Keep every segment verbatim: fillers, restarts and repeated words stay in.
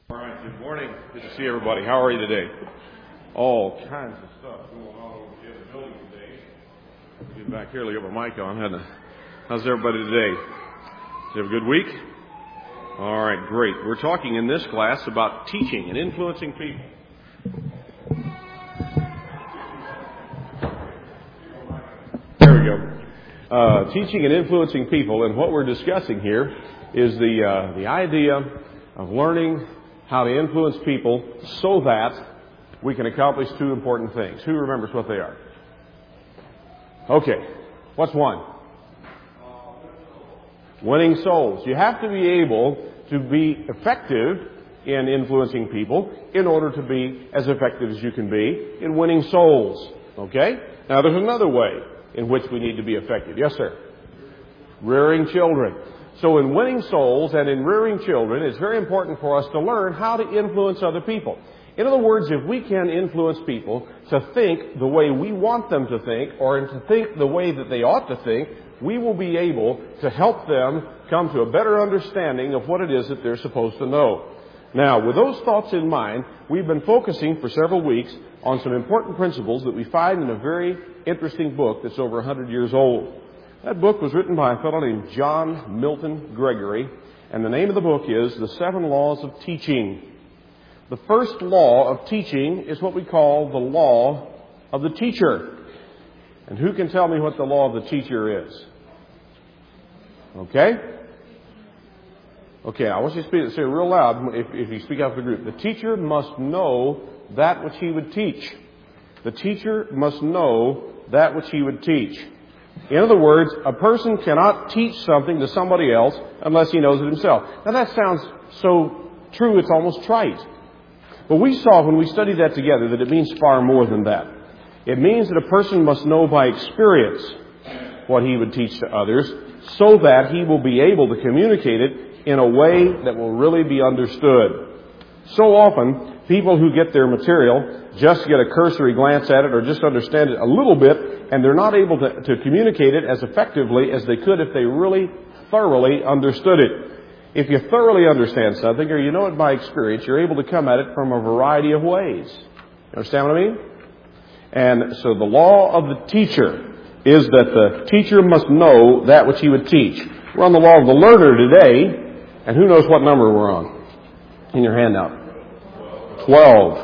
All right, good morning. Good to see everybody. How are you today? All kinds of stuff going on over the other building today. Get back here, leave my mic on. How's everybody today? Did you have a good week? All right, great. We're talking in this class about teaching and influencing people. There we go. Uh, teaching and influencing people, and what we're discussing here is the uh, the idea of learning how to influence people so that we can accomplish two important things. Who remembers what they are? Okay. What's one? Winning souls. You have to be able to be effective in influencing people in order to be as effective as you can be in winning souls. Okay? Now there's another way in which we need to be effective. Yes, sir? Rearing children. So in winning souls and in rearing children, it's very important for us to learn how to influence other people. In other words, if we can influence people to think the way we want them to think, or to think the way that they ought to think, we will be able to help them come to a better understanding of what it is that they're supposed to know. Now, with those thoughts in mind, we've been focusing for several weeks on some important principles that we find in a very interesting book that's over one hundred years old. That book was written by a fellow named John Milton Gregory, and the name of the book is The Seven Laws of Teaching. The first law of teaching is what we call the law of the teacher. And who can tell me what the law of the teacher is? Okay? Okay, I want you to speak, say it real loud if, if you speak out for the group. The teacher must know that which he would teach. The teacher must know that which he would teach. In other words, a person cannot teach something to somebody else unless he knows it himself. Now that sounds so true, it's almost trite. But we saw when we studied that together that it means far more than that. It means that a person must know by experience what he would teach to others so that he will be able to communicate it in a way that will really be understood. So often, people who get their material just get a cursory glance at it or just understand it a little bit, and they're not able to, to communicate it as effectively as they could if they really thoroughly understood it. If you thoroughly understand something, or you know it by experience, you're able to come at it from a variety of ways. You understand what I mean? And so the law of the teacher is that the teacher must know that which he would teach. We're on the law of the learner today, and who knows what number we're on in your handout? Twelve.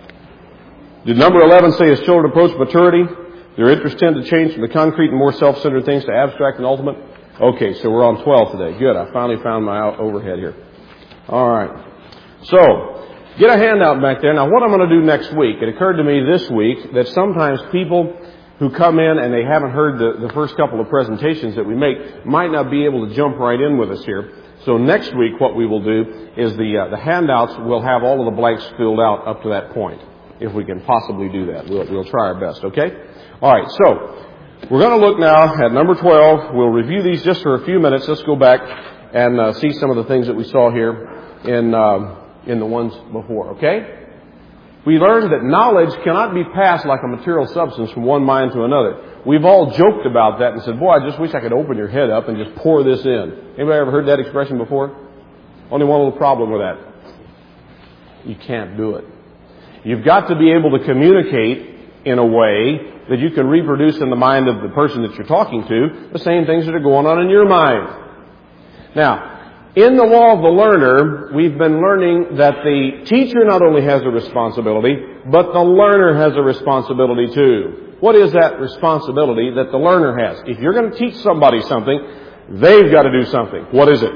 Did number eleven say as children approach maturity, their interests tend to change from the concrete and more self-centered things to abstract and ultimate? Okay, so we're on twelve today. Good. I finally found my overhead here. All right. So, get a handout back there. Now, what I'm going to do next week, it occurred to me this week that sometimes people who come in and they haven't heard the, the first couple of presentations that we make might not be able to jump right in with us here. So next week what we will do is the uh, the handouts will have all of the blanks filled out up to that point, if we can possibly do that. We'll, we'll try our best, okay? All right, so we're going to look now at number twelve. We'll review these just for a few minutes. Let's go back and uh, see some of the things that we saw here in um, in the ones before, okay? We learned that knowledge cannot be passed like a material substance from one mind to another. We've all joked about that and said, boy, I just wish I could open your head up and just pour this in. Anybody ever heard that expression before? Only one little problem with that. You can't do it. You've got to be able to communicate in a way that you can reproduce in the mind of the person that you're talking to the same things that are going on in your mind. Now, in the law of the learner, we've been learning that the teacher not only has a responsibility, but the learner has a responsibility too. What is that responsibility that the learner has? If you're going to teach somebody something, they've got to do something. What is it?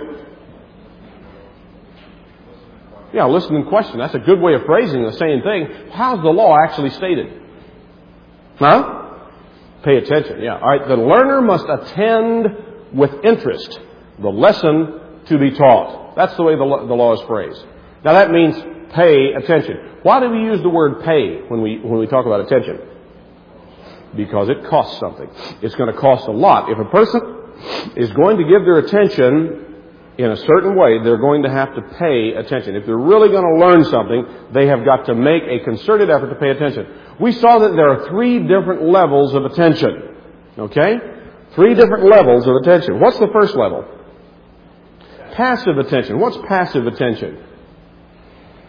Yeah, listen and question. That's a good way of phrasing the same thing. How's the law actually stated? Huh? Pay attention, yeah. All right, the learner must attend with interest the lesson to be taught. That's the way the law, the law is phrased. Now that means pay attention. Why do we use the word pay when we when we talk about attention? Because it costs something. It's going to cost a lot. If a person is going to give their attention in a certain way, they're going to have to pay attention. If they're really going to learn something, they have got to make a concerted effort to pay attention. We saw that there are three different levels of attention. Okay? Three different levels of attention. What's the first level? Passive attention. What's passive attention?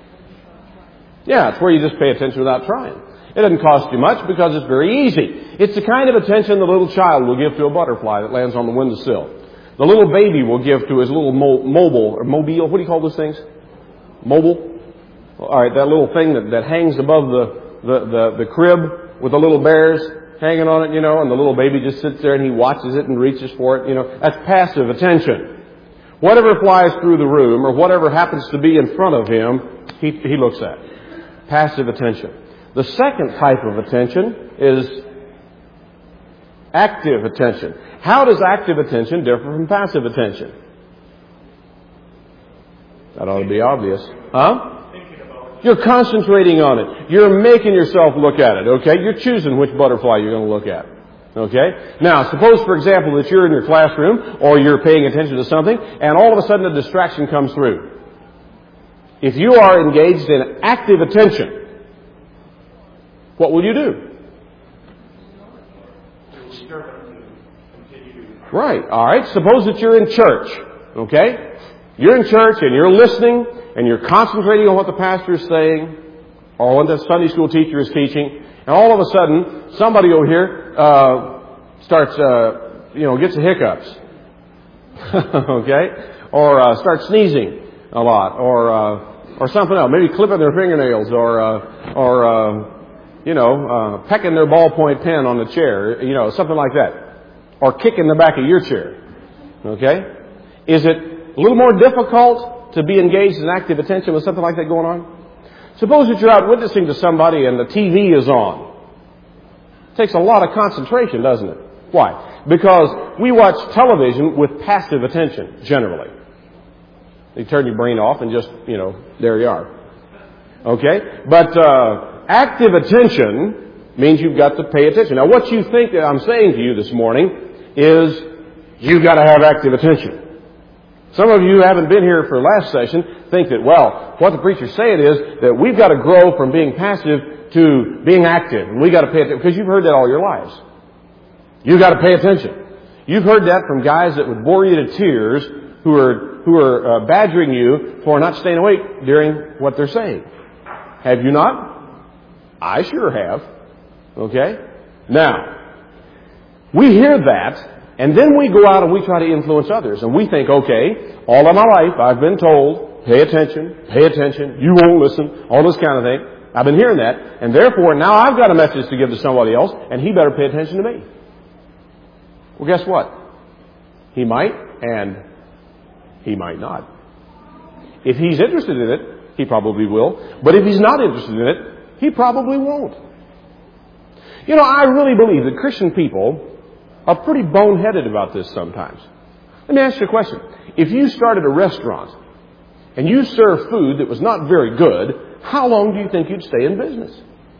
Yeah, it's where you just pay attention without trying. It doesn't cost you much because it's very easy. It's the kind of attention the little child will give to a butterfly that lands on the windowsill. The little baby will give to his little mo- mobile, or mobile, what do you call those things? Mobile? All right, that little thing that, that hangs above the, the, the, the crib with the little bears hanging on it, you know, and the little baby just sits there and he watches it and reaches for it, you know. That's passive attention. Whatever flies through the room or whatever happens to be in front of him, he, he looks at. Passive attention. The second type of attention is active attention. How does active attention differ from passive attention? That ought to be obvious. Huh? You're concentrating on it. You're making yourself look at it, okay? You're choosing which butterfly you're going to look at, okay? Now, suppose, for example, that you're in your classroom or you're paying attention to something and all of a sudden a distraction comes through. If you are engaged in active attention, what will you do? Right, all right. Suppose that you're in church, okay? You're in church and you're listening and you're concentrating on what the pastor is saying or what the Sunday school teacher is teaching, and all of a sudden somebody over here uh, starts, uh, you know, gets the hiccups, okay? Or uh, starts sneezing a lot, or uh, or something else, maybe clipping their fingernails, or uh, or uh, you know, uh, pecking their ballpoint pen on the chair, you know, something like that. Or kicking the back of your chair. Okay? Is it a little more difficult to be engaged in active attention with something like that going on? Suppose that you're out witnessing to somebody and the T V is on. It takes a lot of concentration, doesn't it? Why? Because we watch television with passive attention, generally. You turn your brain off and just, you know, there you are. Okay? But uh, active attention means you've got to pay attention. Now, what you think that I'm saying to you this morning is you've got to have active attention. Some of you who haven't been here for last session think that, well, what the preacher's saying is that we've got to grow from being passive to being active. And we've got to pay attention, because you've heard that all your lives. You've got to pay attention. You've heard that from guys that would bore you to tears who are, who are uh, badgering you for not staying awake during what they're saying. Have you not? I sure have. Okay? Now, we hear that, and then we go out and we try to influence others. And we think, okay, all of my life I've been told, pay attention, pay attention, you won't listen, all this kind of thing. I've been hearing that, and therefore now I've got a message to give to somebody else, and he better pay attention to me. Well, guess what? He might, and he might not. If he's interested in it, he probably will. But if he's not interested in it, he probably won't. You know, I really believe that Christian people are pretty boneheaded about this sometimes. Let me ask you a question. If you started a restaurant and you served food that was not very good, how long do you think you'd stay in business?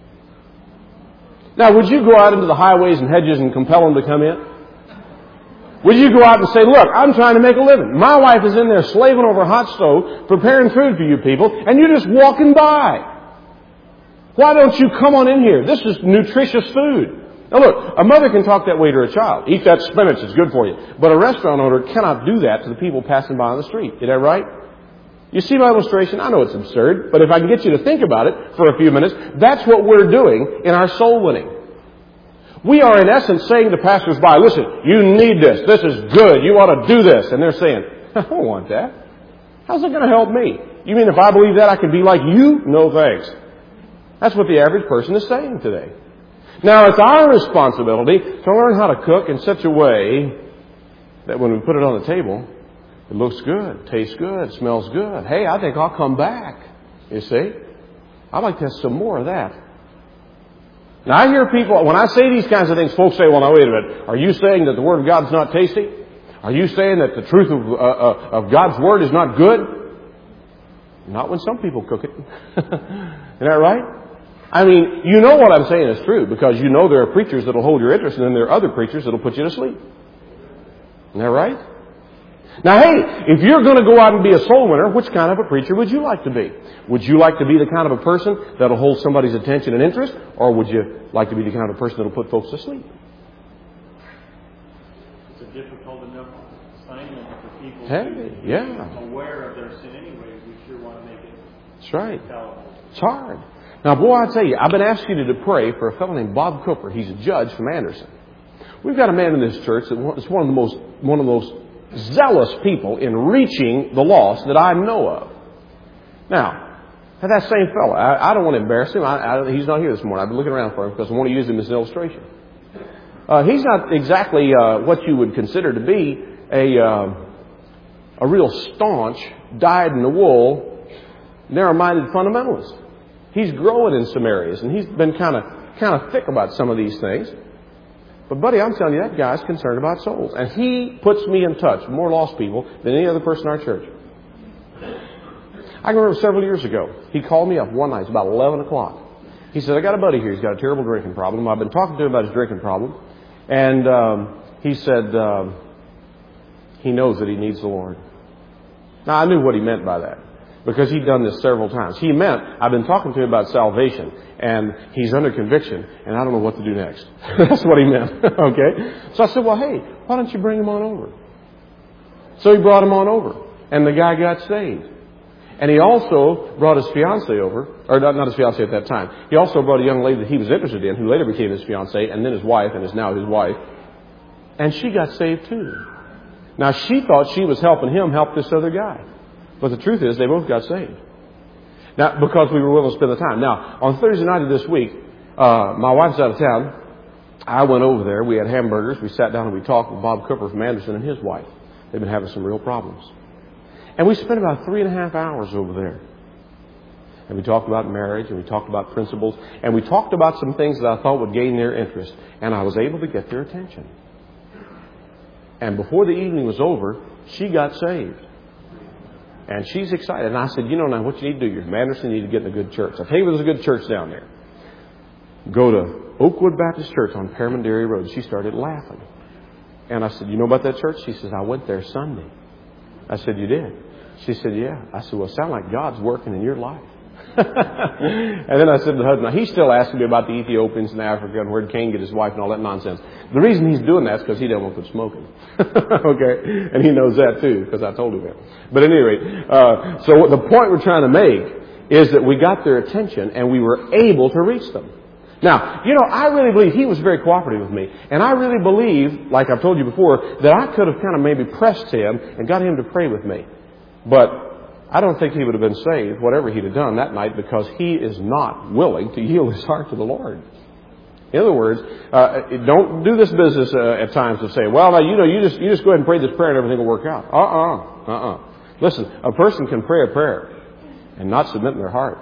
Now, would you go out into the highways and hedges and compel them to come in? Would you go out and say, look, I'm trying to make a living. My wife is in there slaving over a hot stove, preparing food for you people, and you're just walking by. Why don't you come on in here? This is nutritious food. Now look, a mother can talk that way to her child. Eat that spinach, it's good for you. But a restaurant owner cannot do that to the people passing by on the street. Is that right? You see my illustration? I know it's absurd, but if I can get you to think about it for a few minutes, that's what we're doing in our soul winning. We are in essence saying to passers-by, listen, you need this. This is good. You ought to do this. And they're saying, I don't want that. How's it going to help me? You mean if I believe that I can be like you? No thanks. That's what the average person is saying today. Now, it's our responsibility to learn how to cook in such a way that when we put it on the table, it looks good, tastes good, smells good. Hey, I think I'll come back. You see? I'd like to have some more of that. Now, I hear people, when I say these kinds of things, folks say, well, now, wait a minute. Are you saying that the Word of God is not tasty? Are you saying that the truth of, uh, uh, of God's Word is not good? Not when some people cook it. Isn't that right? I mean, you know what I'm saying is true, because you know there are preachers that will hold your interest, and then there are other preachers that will put you to sleep. Isn't that right? Now, hey, if you're going to go out and be a soul winner, which kind of a preacher would you like to be? Would you like to be the kind of a person that will hold somebody's attention and interest, or would you like to be the kind of a person that will put folks to sleep? It's a difficult enough assignment for people hey, to yeah. be aware of their sin anyway. We sure want to make it That's right. It's hard. Now, boy, I tell you, I've been asking you to pray for a fellow named Bob Cooper. He's a judge from Anderson. We've got a man in this church that is one of the most one of the most zealous people in reaching the lost that I know of. Now, that same fellow, I, I don't want to embarrass him. I, I, he's not here this morning. I've been looking around for him because I want to use him as an illustration. Uh, he's not exactly uh, what you would consider to be a uh, a real staunch, dyed-in-the-wool, narrow-minded fundamentalist. He's growing in some areas, and he's been kind of kind of thick about some of these things. But, buddy, I'm telling you, that guy's concerned about souls. And he puts me in touch with more lost people than any other person in our church. I can remember several years ago, he called me up one night. It's about eleven o'clock. He said, I got a buddy here. He's got a terrible drinking problem. I've been talking to him about his drinking problem. And um, he said um, he knows that he needs the Lord. Now, I knew what he meant by that, because he'd done this several times. He meant, I've been talking to him about salvation, and he's under conviction, and I don't know what to do next. That's what he meant. Okay? So I said, well, hey, why don't you bring him on over? So he brought him on over, and the guy got saved. And he also brought his fiancée over, or not, not his fiancée at that time. He also brought a young lady that he was interested in, who later became his fiancée, and then his wife, and is now his wife. And she got saved too. Now, she thought she was helping him help this other guy. But the truth is, they both got saved. Now, because we were willing to spend the time. Now, on Thursday night of this week, uh, my wife's out of town. I went over there. We had hamburgers. We sat down and we talked with Bob Cooper from Anderson and his wife. They've been having some real problems. And we spent about three and a half hours over there. And we talked about marriage, and we talked about principles, and we talked about some things that I thought would gain their interest. And I was able to get their attention. And before the evening was over, she got saved. And she's excited. And I said, you know, now what you need to do, you're from Anderson, you need to get in a good church. I'll tell you there's a good church down there. Go to Oakwood Baptist Church on Pearman-Dairy Road. She started laughing. And I said, you know about that church? She says, I went there Sunday. I said, you did? She said, yeah. I said, well, it sounds like God's working in your life. And then I said to the husband, now, he's still asking me about the Ethiopians in Africa and where Cain get his wife and all that nonsense. The reason he's doing that is because he doesn't want to quit smoking. Okay? And he knows that too, because I told him that. But at any rate, uh, so the point we're trying to make is that we got their attention and we were able to reach them. Now, you know, I really believe he was very cooperative with me. And I really believe, like I've told you before, that I could have kind of maybe pressed him and got him to pray with me. But I don't think he would have been saved, whatever he'd have done that night, because he is not willing to yield his heart to the Lord. In other words, uh, don't do this business uh, at times of saying, well, now, you know, you just, you just go ahead and pray this prayer and everything will work out. Uh-uh. Uh-uh. Listen, a person can pray a prayer and not submit in their heart.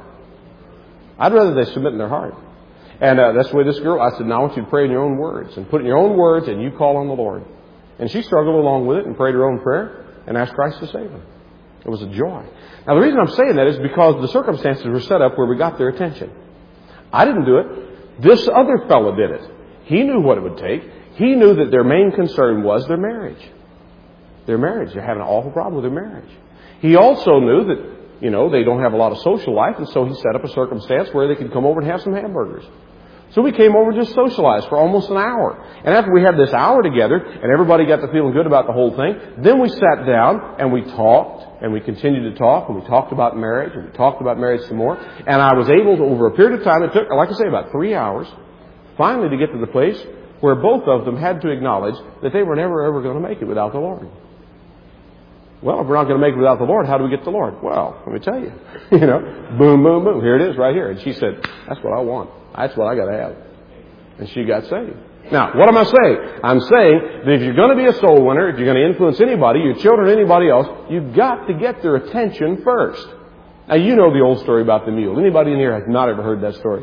I'd rather they submit in their heart. And uh, that's the way this girl, I said, now I want you to pray in your own words and put in your own words and you call on the Lord. And she struggled along with it and prayed her own prayer and asked Christ to save her. It was a joy. Now, the reason I'm saying that is because the circumstances were set up where we got their attention. I didn't do it. This other fellow did it. He knew what it would take. He knew that their main concern was their marriage. Their marriage. They're having an awful problem with their marriage. He also knew that, you know, they don't have a lot of social life, and so he set up a circumstance where they could come over and have some hamburgers. So we came over and just socialized for almost an hour. And after we had this hour together, and everybody got to feeling good about the whole thing, then we sat down and we talked, and we continued to talk, and we talked about marriage, and we talked about marriage some more. And I was able to, over a period of time, it took, like I say, about three hours, finally to get to the place where both of them had to acknowledge that they were never, ever going to make it without the Lord. Well, if we're not going to make it without the Lord, how do we get the Lord? Well, let me tell you. You know, boom, boom, boom. Here it is right here. And she said, that's what I want. That's what I got to have. And she got saved. Now, what am I saying? I'm saying that if you're going to be a soul winner, if you're going to influence anybody, your children, anybody else, you've got to get their attention first. Now, you know the old story about the mule. Anybody in here has not ever heard that story?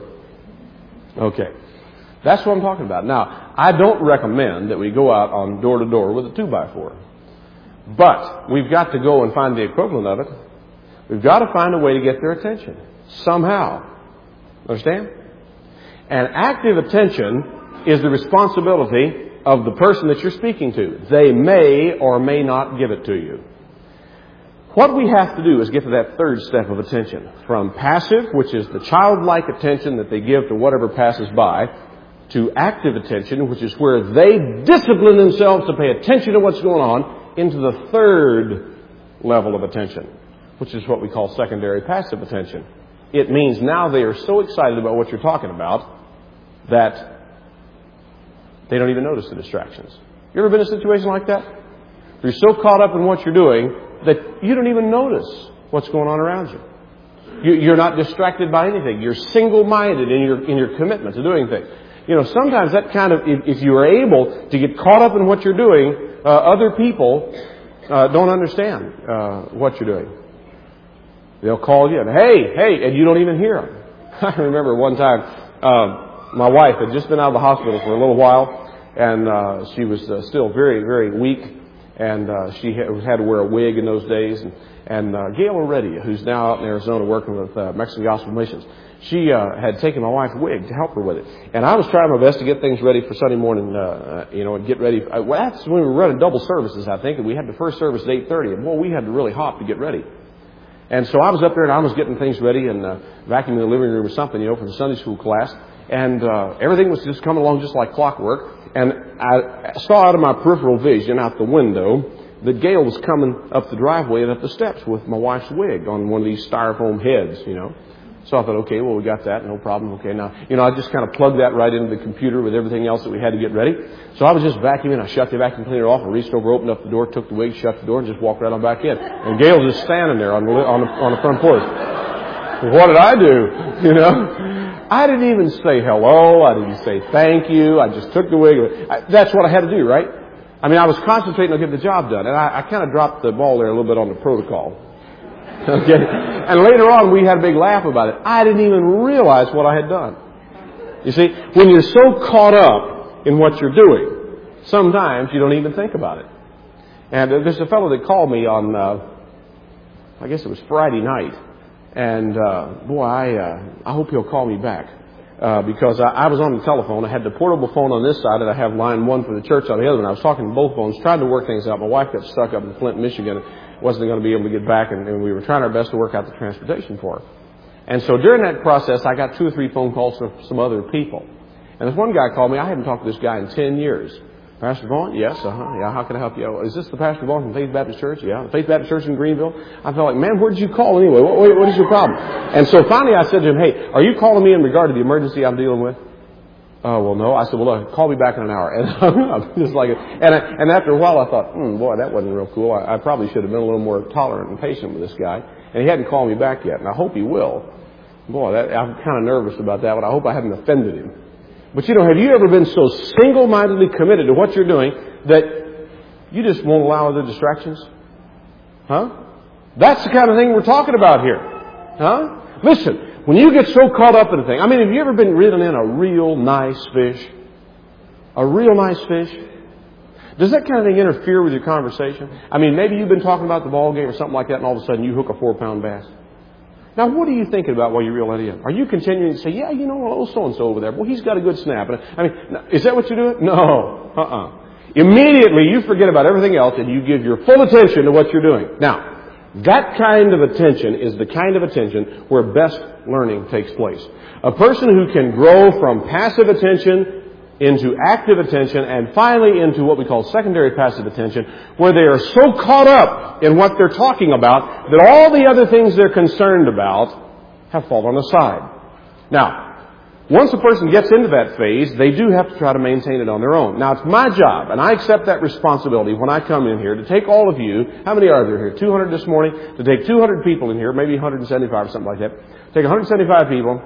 Okay. That's what I'm talking about. Now, I don't recommend that we go out on door to door with a two by four. But we've got to go and find the equivalent of it. We've got to find a way to get their attention. Somehow. Understand? And active attention is the responsibility of the person that you're speaking to. They may or may not give it to you. What we have to do is get to that third step of attention. From passive, which is the childlike attention that they give to whatever passes by, to active attention, which is where they discipline themselves to pay attention to what's going on, into the third level of attention, which is what we call secondary passive attention. It means now they are so excited about what you're talking about that they don't even notice the distractions. You ever been in a situation like that? You're so caught up in what you're doing that you don't even notice what's going on around you. you you're not distracted by anything. You're single-minded in your in your commitment to doing things. You know, sometimes that kind of, if, if you are able to get caught up in what you're doing, uh, other people uh, don't understand uh, what you're doing. They'll call you and, hey, hey, and you don't even hear them. I remember one time, uh, my wife had just been out of the hospital for a little while, and uh, she was uh, still very, very weak, and uh, she had, had to wear a wig in those days. And, and uh, Gail Heredia, who's now out in Arizona working with uh, Mexican Gospel Missions, she uh, had taken my wife's wig to help her with it. And I was trying my best to get things ready for Sunday morning, uh, you know, and get ready. Uh, well, that's when we were running double services, I think, and we had the first service at eight thirty. And, well, we had to really hop to get ready. And so I was up there and I was getting things ready and uh, vacuuming the living room or something, you know, for the Sunday school class. And uh, everything was just coming along just like clockwork. And I saw out of my peripheral vision out the window that Gail was coming up the driveway and up the steps with my wife's wig on one of these styrofoam heads, you know. So I thought, okay, well, we got that, no problem. Okay, now, you know, I just kind of plugged that right into the computer with everything else that we had to get ready. So I was just vacuuming. I shut the vacuum cleaner off. I reached over, opened up the door, took the wig, shut the door, and just walked right on back in. And Gail was just standing there on the, on the, on the front porch. What did I do? You know? I didn't even say hello. I didn't say thank you. I just took the wig. I, that's what I had to do, right? I mean, I was concentrating on getting the job done. And I, I kind of dropped the ball there a little bit on the protocol. Okay. And later on, we had a big laugh about it. I didn't even realize what I had done. You see, when you're so caught up in what you're doing, sometimes you don't even think about it. And there's a fellow that called me on, uh, I guess it was Friday night. And, uh, boy, I, uh, I hope he'll call me back. Uh, because I, I was on the telephone. I had the portable phone on this side and I have line one for the church on the other one. I was talking to both phones, trying to work things out. My wife got stuck up in Flint, Michigan. Wasn't going to be able to get back, and, and we were trying our best to work out the transportation for her. And so during that process, I got two or three phone calls from some other people. And this one guy called me. I haven't talked to this guy in ten years. Pastor Vaughn? Yes, uh-huh. Yeah, how can I help you? Is this the Pastor Vaughn from Faith Baptist Church? Yeah, the Faith Baptist Church in Greenville. I felt like, man, where did you call anyway? What, what, what is your problem? And so finally I said to him, hey, are you calling me in regard to the emergency I'm dealing with? Oh, well, no. I said, well, look, call me back in an hour. And I'm just like, and I, and after a while I thought, hmm, boy, that wasn't real cool. I, I probably should have been a little more tolerant and patient with this guy. And he hadn't called me back yet, and I hope he will. Boy, that, I'm kind of nervous about that, but I hope I haven't offended him. But you know, have you ever been so single-mindedly committed to what you're doing that you just won't allow other distractions? Huh? That's the kind of thing we're talking about here. Huh? Listen. When you get so caught up in a thing, I mean, have you ever been reeling in a real nice fish? A real nice fish? Does that kind of thing interfere with your conversation? I mean, maybe you've been talking about the ball game or something like that, and all of a sudden you hook a four-pound bass. Now, what are you thinking about while you reel that in? Are you continuing to say, yeah, you know, oh, so-and-so over there, well, he's got a good snap. I mean, is that what you're doing? No. Uh-uh. Immediately, you forget about everything else, and you give your full attention to what you're doing. Now, that kind of attention is the kind of attention where best learning takes place. A person who can grow from passive attention into active attention and finally into what we call secondary passive attention, where they are so caught up in what they're talking about that all the other things they're concerned about have fallen aside. Now, once a person gets into that phase, they do have to try to maintain it on their own. Now, it's my job, and I accept that responsibility when I come in here to take all of you, how many are there here? two hundred this morning, to take two hundred people in here, maybe one hundred seventy-five or something like that. Take one hundred seventy-five people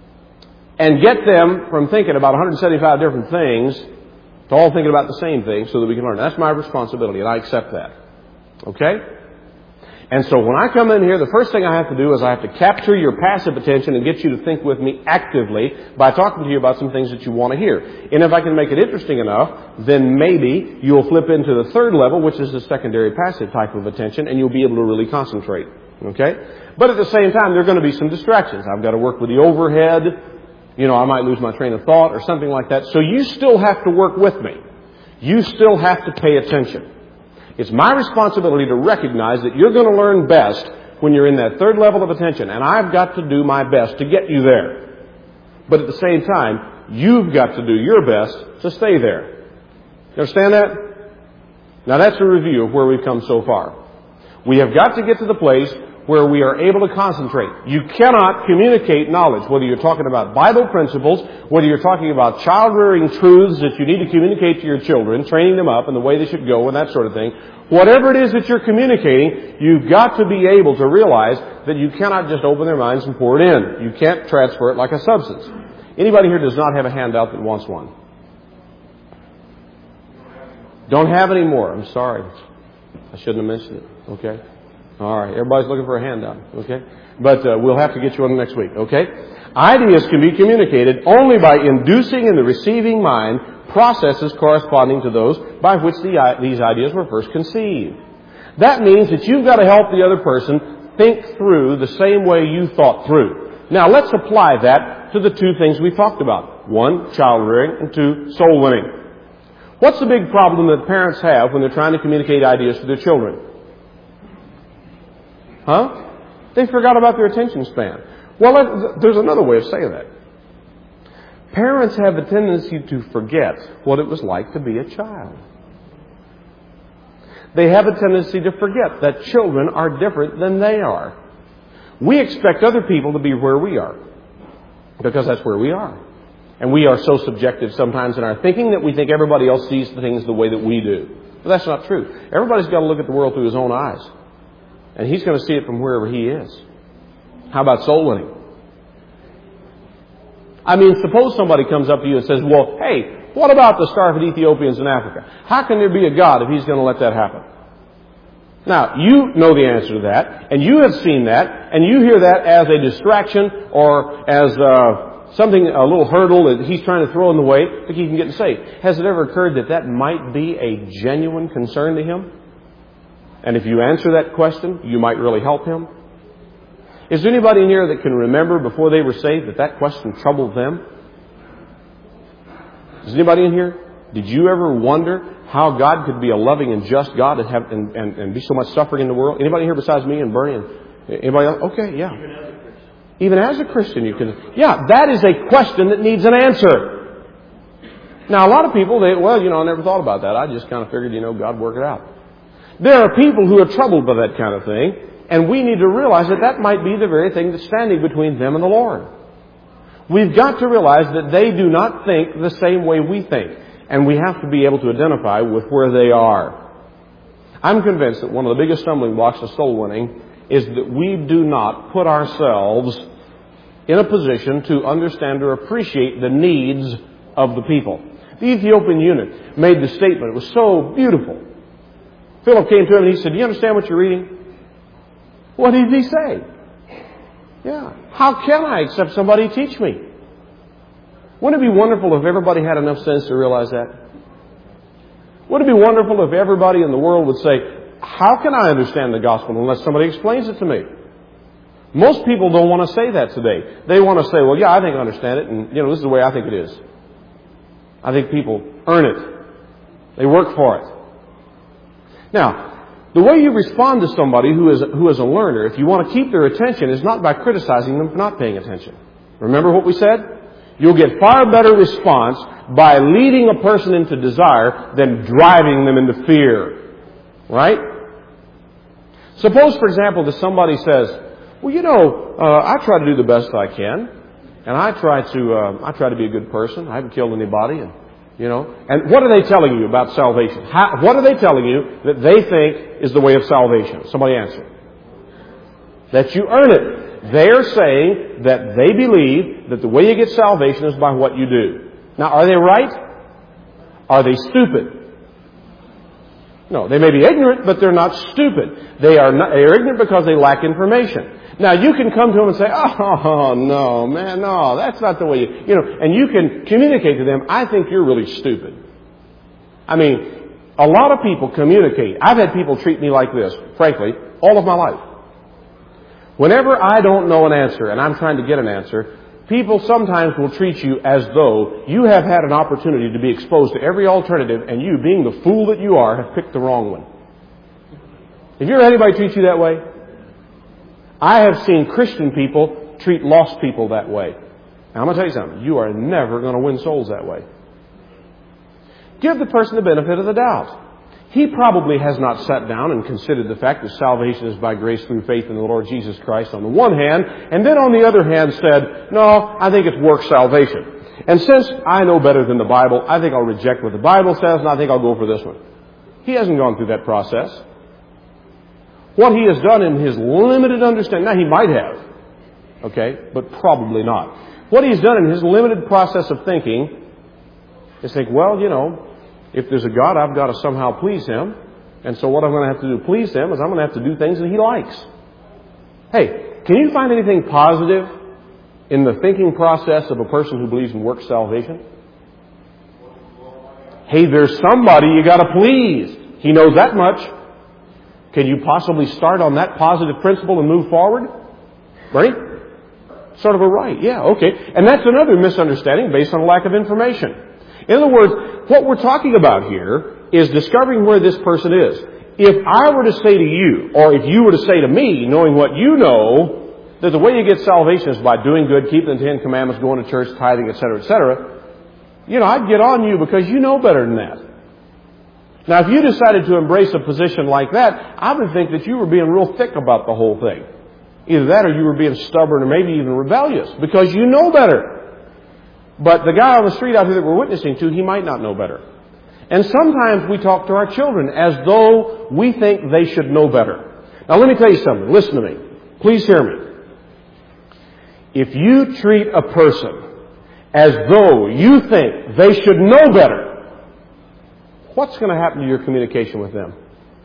and get them from thinking about one hundred seventy-five different things to all thinking about the same thing so that we can learn. That's my responsibility, and I accept that. Okay? And so when I come in here, the first thing I have to do is I have to capture your passive attention and get you to think with me actively by talking to you about some things that you want to hear. And if I can make it interesting enough, then maybe you'll flip into the third level, which is the secondary passive type of attention, and you'll be able to really concentrate. Okay? But at the same time, there are going to be some distractions. I've got to work with the overhead. You know, I might lose my train of thought or something like that. So you still have to work with me. You still have to pay attention. It's my responsibility to recognize that you're going to learn best when you're in that third level of attention. And I've got to do my best to get you there. But at the same time, you've got to do your best to stay there. You understand that? Now that's a review of where we've come so far. We have got to get to the place where we are able to concentrate. You cannot communicate knowledge, whether you're talking about Bible principles, whether you're talking about child-rearing truths that you need to communicate to your children, training them up in the way they should go and that sort of thing. Whatever it is that you're communicating, you've got to be able to realize that you cannot just open their minds and pour it in. You can't transfer it like a substance. Anybody here does not have a handout that wants one? Don't have any more. I'm sorry. I shouldn't have mentioned it. Okay? All right. Everybody's looking for a handout. Okay? But uh, we'll have to get you one next week. Okay? Ideas can be communicated only by inducing in the receiving mind processes corresponding to those by which the, these ideas were first conceived. That means that you've got to help the other person think through the same way you thought through. Now, let's apply that to the two things we talked about. One, child rearing, and two, soul winning. What's the big problem that parents have when they're trying to communicate ideas to their children? Huh? They forgot about their attention span. Well, there's another way of saying that. Parents have a tendency to forget what it was like to be a child. They have a tendency to forget that children are different than they are. We expect other people to be where we are because that's where we are. And we are so subjective sometimes in our thinking that we think everybody else sees the things the way that we do. But that's not true. Everybody's got to look at the world through his own eyes. And he's going to see it from wherever he is. How about soul winning? I mean, suppose somebody comes up to you and says, well, hey, what about the starving Ethiopians in Africa? How can there be a God if he's going to let that happen? Now, you know the answer to that, and you have seen that, and you hear that as a distraction or as uh, something, a little hurdle that he's trying to throw in the way to keep him getting saved. Has it ever occurred that that might be a genuine concern to him? And if you answer that question, you might really help him? Is there anybody in here that can remember before they were saved that that question troubled them? Is anybody in here? Did you ever wonder how God could be a loving and just God and, have, and, and, and be so much suffering in the world? Anybody here besides me and Bernie? And anybody else? Okay, yeah. Even as a Christian. Even as a Christian, you can. Yeah, that is a question that needs an answer. Now, a lot of people, they, well, you know, I never thought about that. I just kind of figured, you know, God work it out. There are people who are troubled by that kind of thing, and we need to realize that that might be the very thing that's standing between them and the Lord. We've got to realize that they do not think the same way we think. And we have to be able to identify with where they are. I'm convinced that one of the biggest stumbling blocks to soul winning is that we do not put ourselves in a position to understand or appreciate the needs of the people. The Ethiopian eunuch made the statement. It was so beautiful. Philip came to him and he said, do you understand what you're reading? What did he say? Yeah. How can I except somebody teach me? Wouldn't it be wonderful if everybody had enough sense to realize that? Wouldn't it be wonderful if everybody in the world would say, how can I understand the gospel unless somebody explains it to me? Most people don't want to say that today. They want to say, well, yeah, I think I understand it, and, you know, this is the way I think it is. I think people earn it. They work for it. Now, the way you respond to somebody who is, who is a learner, if you want to keep their attention, is not by criticizing them for not paying attention. Remember what we said? You'll get far better response by leading a person into desire than driving them into fear. Right? Suppose, for example, that somebody says, well, you know, uh, I try to do the best I can, and I try to, uh, I try to be a good person. I haven't killed anybody, and, you know. And what are they telling you about salvation? How, what are they telling you that they think is the way of salvation? Somebody answer. That you earn it. They are saying that they believe that the way you get salvation is by what you do. Now, are they right? Are they stupid? No, they may be ignorant, but they're not stupid. They are not, they are ignorant because they lack information. Now, you can come to them and say, oh, no, man, no, that's not the way you, you know, and you can communicate to them, I think you're really stupid. I mean, a lot of people communicate. I've had people treat me like this, frankly, all of my life. Whenever I don't know an answer and I'm trying to get an answer, people sometimes will treat you as though you have had an opportunity to be exposed to every alternative and you, being the fool that you are, have picked the wrong one. Have you ever had anybody treat you that way? I have seen Christian people treat lost people that way. Now, I'm going to tell you something. You are never going to win souls that way. Give the person the benefit of the doubt. He probably has not sat down and considered the fact that salvation is by grace through faith in the Lord Jesus Christ on the one hand, and then on the other hand said, no, I think it's work salvation. And since I know better than the Bible, I think I'll reject what the Bible says, and I think I'll go for this one. He hasn't gone through that process. What he has done in his limited understanding, now he might have, okay, but probably not. What he's done in his limited process of thinking is think, well, you know, if there's a God, I've got to somehow please Him. And so what I'm going to have to do to please Him is I'm going to have to do things that He likes. Hey, can you find anything positive in the thinking process of a person who believes in works salvation? Hey, there's somebody you got to please. He knows that much. Can you possibly start on that positive principle and move forward? Right? Sort of a right. Yeah, okay. And that's another misunderstanding based on a lack of information. In other words, what we're talking about here is discovering where this person is. If I were to say to you, or if you were to say to me, knowing what you know, that the way you get salvation is by doing good, keeping the Ten Commandments, going to church, tithing, et cetera, et cetera, you know, I'd get on you because you know better than that. Now, if you decided to embrace a position like that, I would think that you were being real thick about the whole thing. Either that or you were being stubborn or maybe even rebellious because you know better. But the guy on the street out here that we're witnessing to, he might not know better. And sometimes we talk to our children as though we think they should know better. Now let me tell you something. Listen to me. Please hear me. If you treat a person as though you think they should know better, what's going to happen to your communication with them?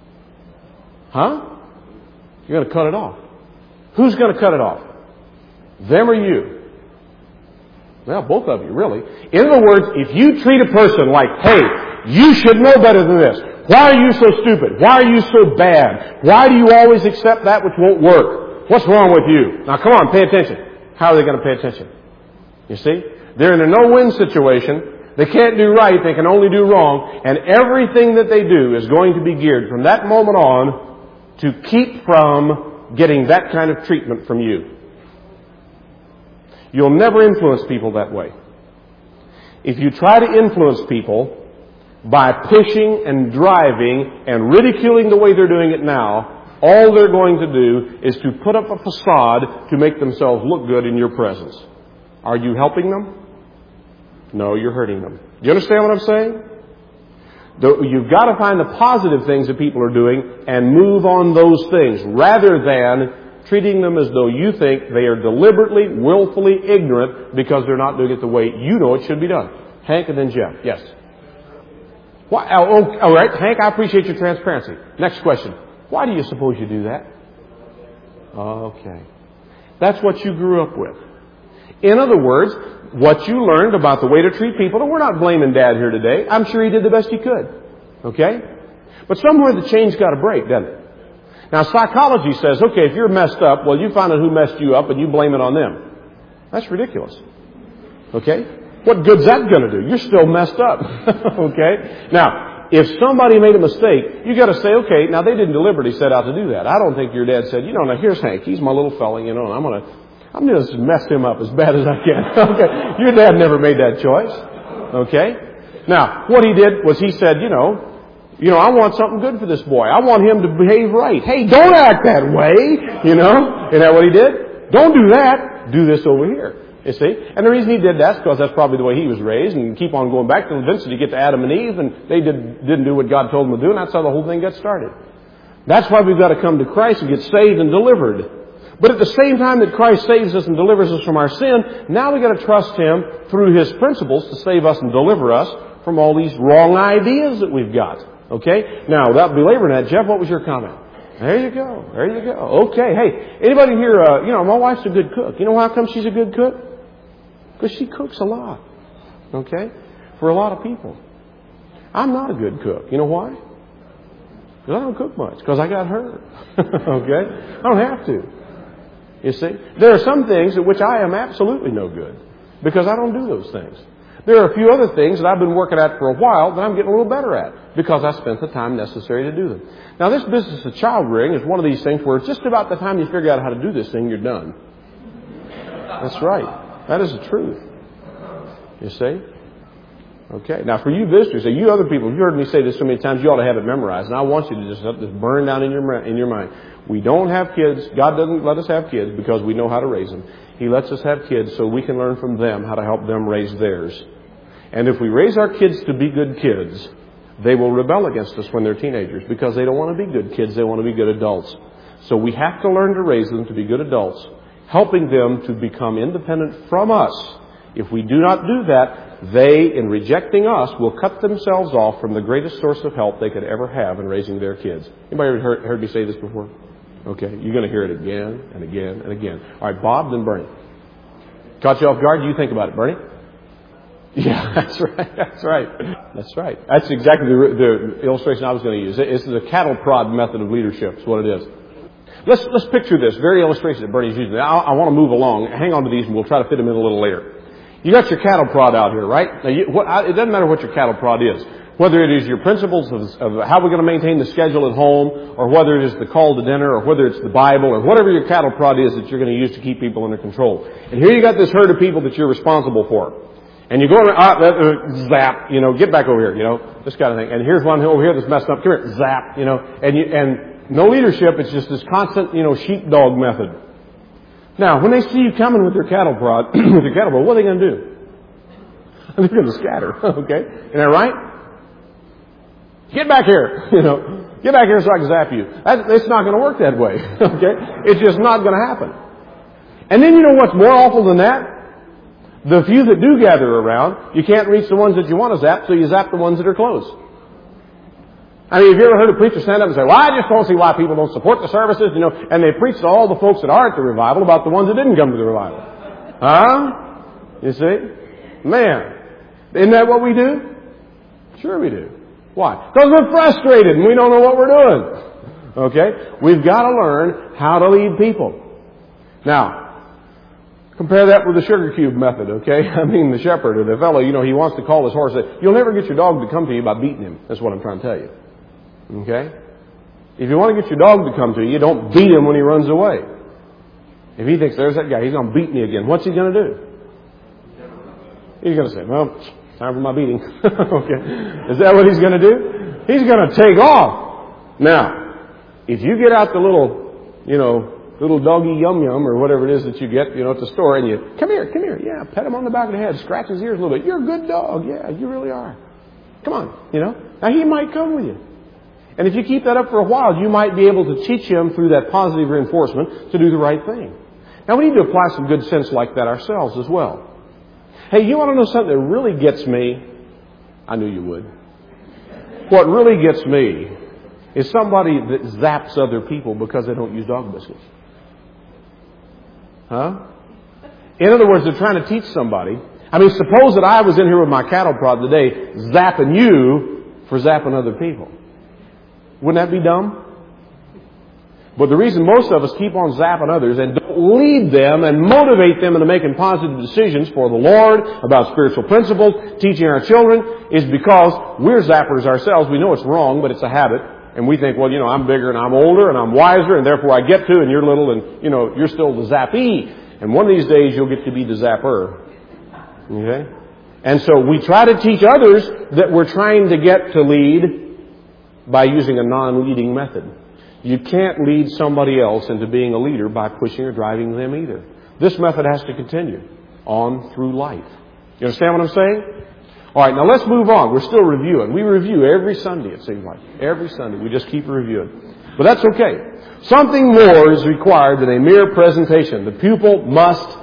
Huh? You're going to cut it off. Who's going to cut it off? Them or you? Well, both of you, really. In other words, if you treat a person like, hey, you should know better than this. Why are you so stupid? Why are you so bad? Why do you always accept that which won't work? What's wrong with you? Now, come on, pay attention. How are they going to pay attention? You see? They're in a no-win situation. They can't do right. They can only do wrong. And everything that they do is going to be geared from that moment on to keep from getting that kind of treatment from you. You'll never influence people that way. If you try to influence people by pushing and driving and ridiculing the way they're doing it now, all they're going to do is to put up a facade to make themselves look good in your presence. Are you helping them? No, you're hurting them. Do you understand what I'm saying? You've got to find the positive things that people are doing and move on those things rather than treating them as though you think they are deliberately, willfully ignorant because they're not doing it the way you know it should be done. Hank and then Jeff. Yes. Why, oh, all right, Hank, I appreciate your transparency. Next question. Why do you suppose you do that? Okay. That's what you grew up with. In other words, what you learned about the way to treat people, and we're not blaming Dad here today. I'm sure he did the best he could. Okay? But somewhere the chain's got to break, doesn't it? Now, psychology says, okay, if you're messed up, well, you find out who messed you up and you blame it on them. That's ridiculous. Okay? What good's that going to do? You're still messed up. Okay? Now, if somebody made a mistake, you got to say, okay, now they didn't deliberately set out to do that. I don't think your dad said, you know, now here's Hank. He's my little fella, you know, and I'm going to, I'm going to mess him up as bad as I can. Okay? Your dad never made that choice. Okay? Now, what he did was he said, you know, You know, I want something good for this boy. I want him to behave right. Hey, don't act that way. You know? Isn't that what he did? Don't do that. Do this over here. You see? And the reason he did that is because that's probably the way he was raised, and keep on going back till eventually you get to Adam and Eve, and they did, didn't do what God told them to do, and that's how the whole thing got started. That's why we've got to come to Christ and get saved and delivered. But at the same time that Christ saves us and delivers us from our sin, now we've got to trust Him through His principles to save us and deliver us from all these wrong ideas that we've got. Okay? Now, without belaboring that, Jeff, what was your comment? There you go. There you go. Okay. Hey, anybody here, uh, you know, my wife's a good cook. You know how come she's a good cook? Because she cooks a lot. Okay? For a lot of people. I'm not a good cook. You know why? Because I don't cook much. Because I got hurt. Okay? I don't have to. You see? There are some things at which I am absolutely no good. Because I don't do those things. There are a few other things that I've been working at for a while that I'm getting a little better at. Because I spent the time necessary to do them. Now, this business of child rearing is one of these things where it's just about the time you figure out how to do this thing, you're done. That's right. That is the truth. You see? Okay. Now, for you visitors, you other people, you've heard me say this so many times, you ought to have it memorized. And I want you to just let this burn down in your in your mind. We don't have kids. God doesn't let us have kids because we know how to raise them. He lets us have kids so we can learn from them how to help them raise theirs. And if we raise our kids to be good kids, they will rebel against us when they're teenagers because they don't want to be good kids. They want to be good adults. So we have to learn to raise them to be good adults, helping them to become independent from us. If we do not do that, they, in rejecting us, will cut themselves off from the greatest source of help they could ever have in raising their kids. Anybody ever heard, heard me say this before? Okay, you're going to hear it again and again and again. All right, Bob, then Bernie. Caught you off guard? You think about it, Bernie. Yeah, that's right. That's right. That's right. That's exactly the, the illustration I was going to use. It's the cattle prod method of leadership. Is what it is. Let's let's picture this very illustration that Bernie's using. I, I want to move along. Hang on to these, and we'll try to fit them in a little later. You got your cattle prod out here, right? Now, you, what, it doesn't matter what your cattle prod is. Whether it is your principles of, of how we're going to maintain the schedule at home, or whether it is the call to dinner, or whether it's the Bible, or whatever your cattle prod is that you're going to use to keep people under control. And here you got this herd of people that you're responsible for. And you go around, ah, uh, zap, you know, get back over here, you know, this kind of thing. And here's one over here that's messed up. Come here, zap, you know. And you, and no leadership. It's just this constant, you know, sheepdog method. Now, when they see you coming with your cattle prod, with your cattle prod, what are they going to do? They're going to scatter, okay? Isn't that right? Get back here, you know. Get back here so I can zap you. That, it's not going to work that way, okay? It's just not going to happen. And then you know what's more awful than that? The few that do gather around, you can't reach the ones that you want to zap, so you zap the ones that are close. I mean, have you ever heard a preacher stand up and say, well, I just don't see why people don't support the services, you know, and they preach to all the folks that are at the revival about the ones that didn't come to the revival. Huh? You see? Man. Isn't that what we do? Sure we do. Why? Because we're frustrated and we don't know what we're doing. Okay? We've got to learn how to lead people. Now, compare that with the sugar cube method, okay? I mean, the shepherd or the fellow, you know, he wants to call his horse. You'll never get your dog to come to you by beating him. That's what I'm trying to tell you. Okay? If you want to get your dog to come to you, you don't beat him when he runs away. If he thinks, there's that guy, he's going to beat me again, what's he going to do? He's going to say, well, time for my beating. Okay. Is that what he's going to do? He's going to take off. Now, if you get out the little, you know, little doggy yum yum or whatever it is that you get, you know, at the store and you, come here, come here, yeah, pet him on the back of the head, scratch his ears a little bit. You're a good dog. Yeah, you really are. Come on, you know. Now, he might come with you. And if you keep that up for a while, you might be able to teach him through that positive reinforcement to do the right thing. Now, we need to apply some good sense like that ourselves as well. Hey, you want to know something that really gets me? I knew you would. What really gets me is somebody that zaps other people because they don't use dog biscuits. Huh? In other words, they're trying to teach somebody. I mean, suppose that I was in here with my cattle prod today zapping you for zapping other people. Wouldn't that be dumb? But the reason most of us keep on zapping others and don't lead them and motivate them into making positive decisions for the Lord about spiritual principles, teaching our children, is because we're zappers ourselves. We know it's wrong, but it's a habit. And we think, well, you know, I'm bigger and I'm older and I'm wiser and therefore I get to, and you're little and, you know, you're still the zappee. And one of these days you'll get to be the zapper. Okay? And so we try to teach others that we're trying to get to lead by using a non-leading method. You can't lead somebody else into being a leader by pushing or driving them either. This method has to continue on through life. You understand what I'm saying? All right, now let's move on. We're still reviewing. We review every Sunday, it seems like. Every Sunday. We just keep reviewing. But that's okay. Something more is required than a mere presentation. The pupil must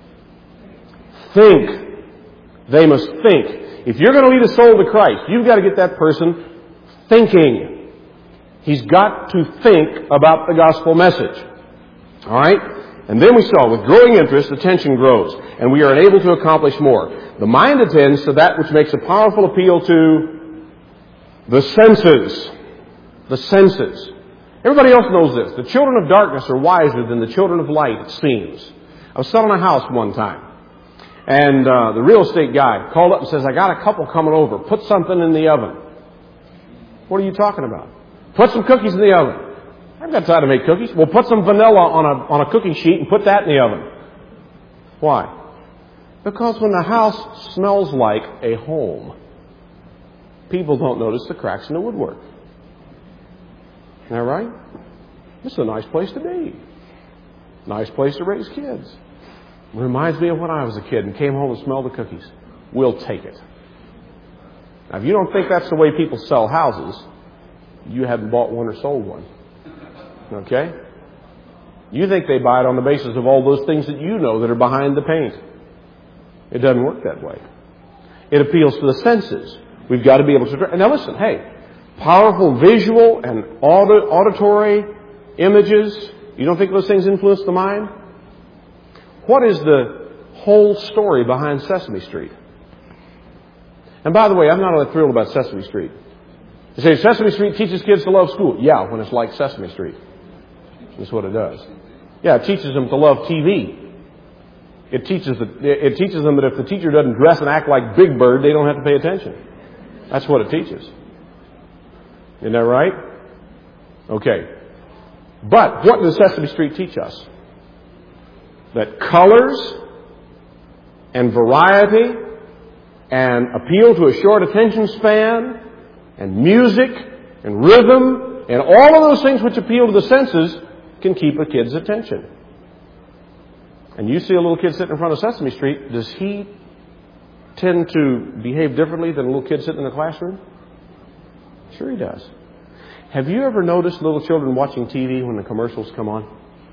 think. They must think. If you're going to lead a soul to Christ, you've got to get that person thinking. He's got to think about the gospel message. All right? And then we saw, with growing interest, attention grows, and we are able to accomplish more. The mind attends to that which makes a powerful appeal to the senses. The senses. Everybody else knows this. The children of darkness are wiser than the children of light, it seems. I was selling a house one time, and uh, the real estate guy called up and says, I got a couple coming over. Put something in the oven. What are you talking about? Put some cookies in the oven. I've got time to make cookies. Well, put some vanilla on a on a cookie sheet and put that in the oven. Why? Because when the house smells like a home, people don't notice the cracks in the woodwork. Isn't that right? This is a nice place to be. Nice place to raise kids. Reminds me of when I was a kid and came home and smelled the cookies. We'll take it. Now, if you don't think that's the way people sell houses, you haven't bought one or sold one. Okay? You think they buy it on the basis of all those things that you know that are behind the paint. It doesn't work that way. It appeals to the senses. We've got to be able to... Now listen, hey, powerful visual and auditory images, you don't think those things influence the mind? What is the whole story behind Sesame Street? And by the way, I'm not only thrilled about Sesame Street. You say, Sesame Street teaches kids to love school. Yeah, when it's like Sesame Street. That's what it does. Yeah, it teaches them to love T V. It teaches, the, it teaches them that if the teacher doesn't dress and act like Big Bird, they don't have to pay attention. That's what it teaches. Isn't that right? Okay. But what does Sesame Street teach us? That colors and variety and appeal to a short attention span and music and rhythm and all of those things which appeal to the senses can keep a kid's attention. And you see a little kid sitting in front of Sesame Street, does he tend to behave differently than a little kid sitting in the classroom? Sure he does. Have you ever noticed little children watching T V when the commercials come on?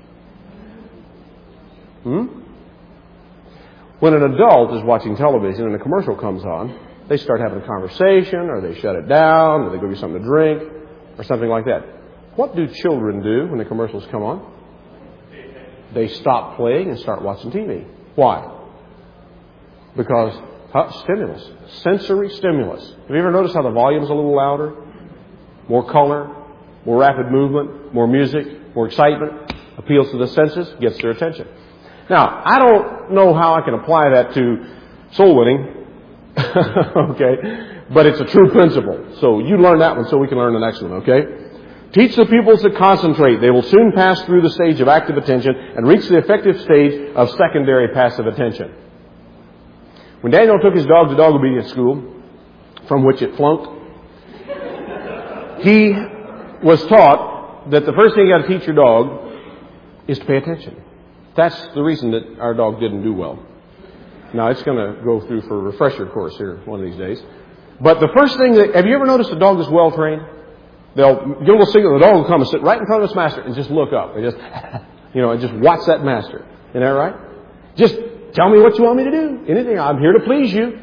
Hmm? When an adult is watching television and a commercial comes on, they start having a conversation, or they shut it down, or they go get something to drink, or something like that. What do children do when the commercials come on? They stop playing and start watching T V. Why? Because uh, stimulus, sensory stimulus. Have you ever noticed how the volume's a little louder? More color, more rapid movement, more music, more excitement, appeals to the senses, gets their attention. Now, I don't know how I can apply that to soul winning, okay, but it's a true principle. So you learn that one so we can learn the next one, okay? Teach the pupils to concentrate. They will soon pass through the stage of active attention and reach the effective stage of secondary passive attention. When Daniel took his dog to dog obedience school, from which it flunked, he was taught that the first thing you got to teach your dog is to pay attention. That's the reason that our dog didn't do well. Now, it's going to go through for a refresher course here one of these days. But the first thing that, have you ever noticed a dog that's well trained? They'll get a little signal, the dog will come and sit right in front of its master and just look up. And just, you know, and just watch that master. Isn't that right? Just tell me what you want me to do. Anything. I'm here to please you.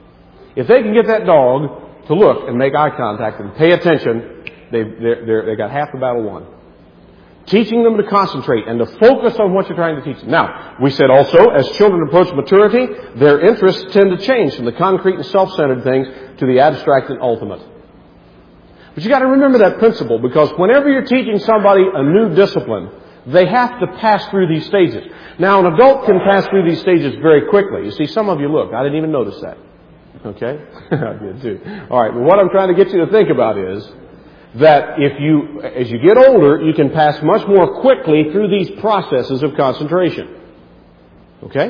If they can get that dog to look and make eye contact and pay attention, they've, they're, they're, they got half the battle won. Teaching them to concentrate and to focus on what you're trying to teach them. Now, we said also, as children approach maturity, their interests tend to change from the concrete and self-centered things to the abstract and ultimate. But you got to remember that principle, because whenever you're teaching somebody a new discipline, they have to pass through these stages. Now, an adult can pass through these stages very quickly. You see, some of you look. I didn't even notice that. Okay? I did too. All right. Well, what I'm trying to get you to think about is that if you, as you get older, you can pass much more quickly through these processes of concentration. Okay?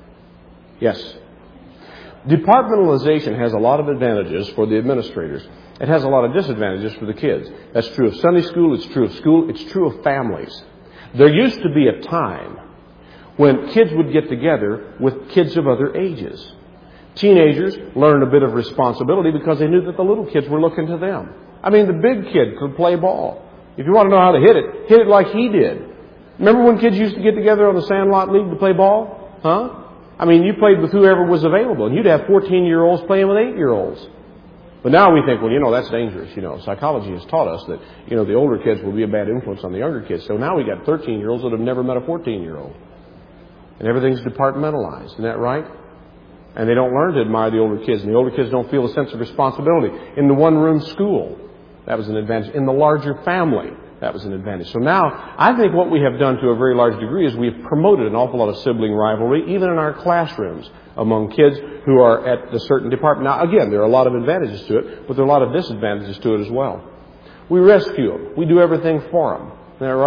Yes. Departmentalization has a lot of advantages for the administrators. It has a lot of disadvantages for the kids. That's true of Sunday school. It's true of school. It's true of families. There used to be a time when kids would get together with kids of other ages. Teenagers learned a bit of responsibility because they knew that the little kids were looking to them. I mean, the big kid could play ball. If you want to know how to hit it, hit it like he did. Remember when kids used to get together on the Sandlot League to play ball? Huh? I mean, you played with whoever was available, and you'd have fourteen-year-olds playing with eight-year-olds. But now we think, well, you know, that's dangerous. You know, psychology has taught us that, you know, the older kids will be a bad influence on the younger kids. So now we got thirteen-year-olds that have never met a fourteen-year-old. And everything's departmentalized. Isn't that right? And they don't learn to admire the older kids. And the older kids don't feel a sense of responsibility. In the one-room school, that was an advantage. In the larger family, that was an advantage. So now, I think what we have done to a very large degree is we've promoted an awful lot of sibling rivalry, even in our classrooms, among kids who are at a certain department. Now, again, there are a lot of advantages to it, but there are a lot of disadvantages to it as well. We rescue them. We do everything for them. Isn't that right?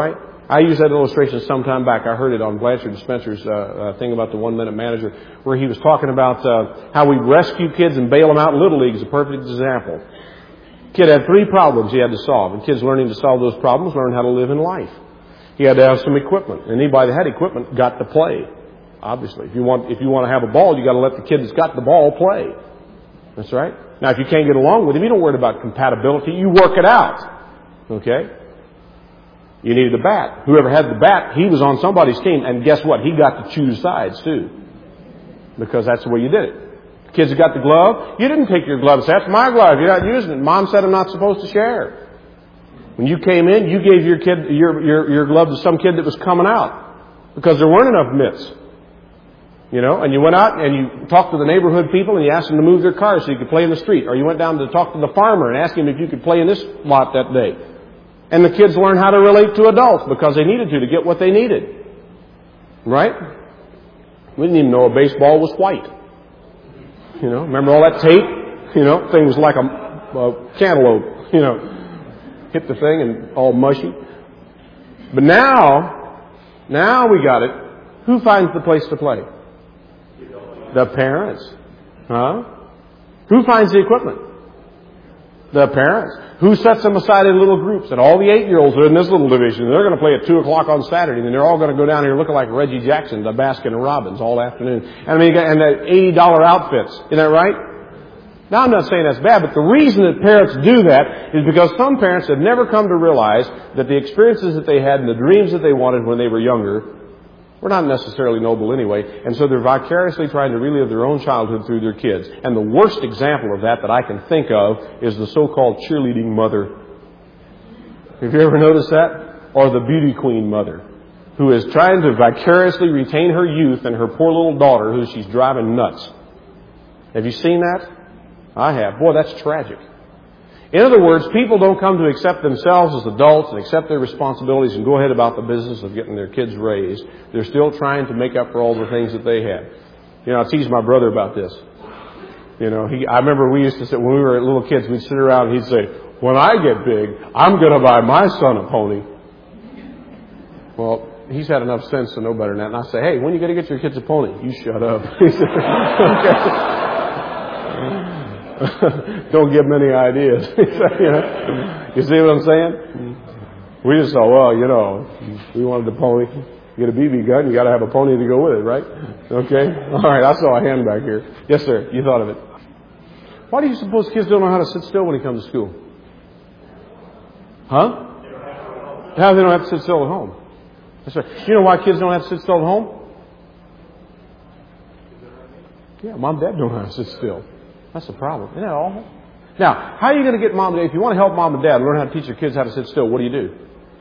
I used that illustration some time back. I heard it on Blanchard Spencer's uh, uh, thing about the one-minute manager, where he was talking about uh, how we rescue kids and bail them out in Little League is a perfect example. Kid had three problems he had to solve, and kids learning to solve those problems learn how to live in life. He had to have some equipment. Anybody that had equipment got to play. Obviously, if you want if you want to have a ball, you got to let the kid that's got the ball play. That's right. Now, if you can't get along with him, you don't worry about compatibility. You work it out. Okay. You needed a bat. Whoever had the bat, he was on somebody's team. And guess what? He got to choose sides, too. Because that's the way you did it. Kids that got the glove, you didn't take your glove and say, that's my glove. You're not using it. Mom said I'm not supposed to share. When you came in, you gave your kid your, your, your glove to some kid that was coming out. Because there weren't enough mitts. You know, and you went out and you talked to the neighborhood people and you asked them to move their cars so you could play in the street. Or you went down to talk to the farmer and asked him if you could play in this lot that day. And the kids learned how to relate to adults because they needed to to get what they needed. Right? We didn't even know a baseball was white. You know, remember all that tape? You know, thing was like a, a cantaloupe. You know, hit the thing and all mushy. But now, now we got it. Who finds the place to play? The parents. Huh? Who finds the equipment? The parents. Who sets them aside in little groups? And all the eight-year-olds are in this little division. They're going to play at two o'clock on Saturday. And they're all going to go down here looking like Reggie Jackson, the Baskin and Robbins all afternoon. And I mean, and the eighty dollar outfits. Isn't that right? Now, I'm not saying that's bad, but the reason that parents do that is because some parents have never come to realize that the experiences that they had and the dreams that they wanted when they were younger were not necessarily noble anyway, and so they're vicariously trying to relive their own childhood through their kids. And the worst example of that that I can think of is the so-called cheerleading mother. Have you ever noticed that? Or the beauty queen mother, who is trying to vicariously retain her youth and her poor little daughter who she's driving nuts. Have you seen that? I have. Boy, that's tragic. In other words, people don't come to accept themselves as adults and accept their responsibilities and go ahead about the business of getting their kids raised. They're still trying to make up for all the things that they had. You know, I tease my brother about this. You know, he, I remember we used to sit, when we were little kids, we'd sit around and he'd say, when I get big, I'm going to buy my son a pony. Well, he's had enough sense to know better than that. And I say, hey, when are you going to get your kids a pony? You shut up. He said, okay. Don't give them any ideas. you know? You see what I'm saying? We just thought, well, you know, we wanted a pony. You get a B B gun, you got to have a pony to go with it, right? Okay? All right, I saw a hand back here. Yes, sir. You thought of it. Why do you suppose kids don't know how to sit still when they come to school? Huh? How they don't have to sit still at home? That's right. You know why kids don't have to sit still at home? Yeah, mom and dad don't know how to sit still. That's the problem. Isn't that awful? Now, how are you going to get mom and dad? If you want to help mom and dad learn how to teach your kids how to sit still, what do you do?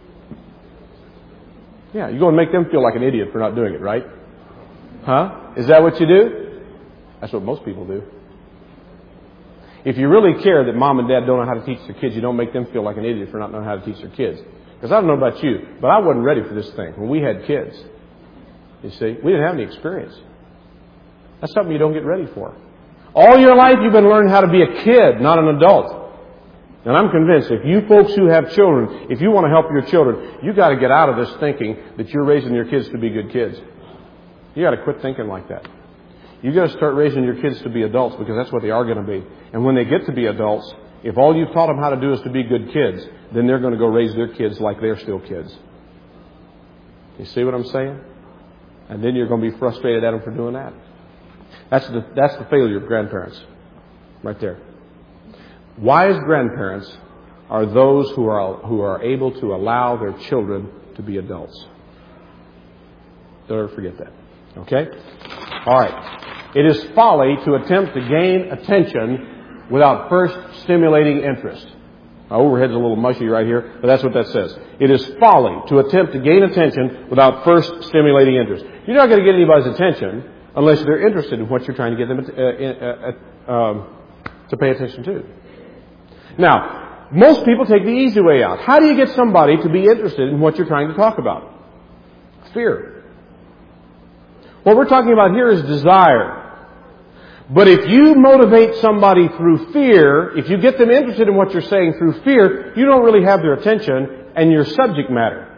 Yeah, you go and make them feel like an idiot for not doing it, right? Huh? Is that what you do? That's what most people do. If you really care that mom and dad don't know how to teach their kids, you don't make them feel like an idiot for not knowing how to teach their kids. Because I don't know about you, but I wasn't ready for this thing when we had kids. You see, we didn't have any experience. That's something you don't get ready for. All your life you've been learning how to be a kid, not an adult. And I'm convinced if you folks who have children, if you want to help your children, you've got to get out of this thinking that you're raising your kids to be good kids. You've got to quit thinking like that. You've got to start raising your kids to be adults because that's what they are going to be. And when they get to be adults, if all you've taught them how to do is to be good kids, then they're going to go raise their kids like they're still kids. You see what I'm saying? And then you're going to be frustrated at them for doing that. That's the, that's the failure of grandparents. Right there. Wise grandparents are those who are, who are able to allow their children to be adults. Don't ever forget that. Okay? All right. It is folly to attempt to gain attention without first stimulating interest. My overhead's a little mushy right here, but that's what that says. It is folly to attempt to gain attention without first stimulating interest. You're not going to get anybody's attention unless they're interested in what you're trying to get them uh, uh, uh, um, to pay attention to. Now, most people take the easy way out. How do you get somebody to be interested in what you're trying to talk about? Fear. What we're talking about here is desire. But if you motivate somebody through fear, if you get them interested in what you're saying through fear, you don't really have their attention and your subject matter.